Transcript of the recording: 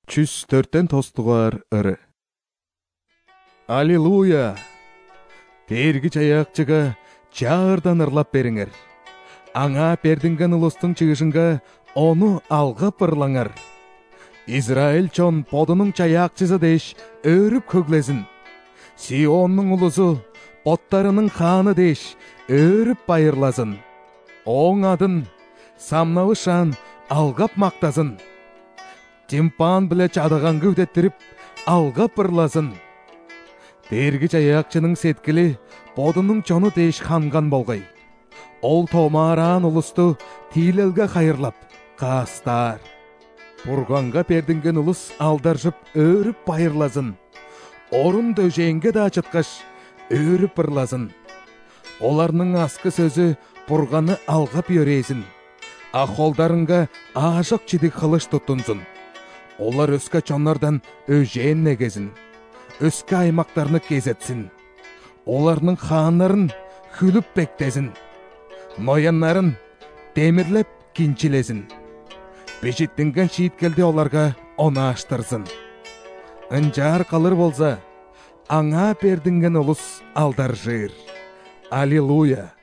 104 тостугар ыры. Аллилуйя! Тергич аяқчыға чағырдан ырлап беріңер. Аңа пердінген ұлыстың чығышынға оны алға пырлаңар. Израиль чон подының чаяқчызы деш өріп көглезін. Сионның ұлызы поттарының ханы деш өріп байырлазын. Оң адын самнавы шан алғап мақтазын. Тимпан біле чадыған көвдеттіріп алға пырлазын. Тергіч аяқчының сеткілі подының чоны деш ханған болғай. Ол томаран ұлысты тилелге қайырлап қастар. Бұрғанға пердінген ұлыс алдаржып өріп байырлазын. Орын дөженге да ачытқаш өріп пырлазын. Оларның асқы сөзі бұрғаны алғап өрезін. Ақолдарынға ажық чидік қылыш тұттынзын. Олар өскі чонлардан өжен негезін. Өскі аймақтарыны кезетсін. Оларның ханларын хүліп бектезін. Ноянларын темірлеп кинчилезін. Бежеттінген шиіткелде оларға оны аштырзын. Înjar қалыр болса, аңа пердінген ұлыс алдар жыр. Аллилуйя!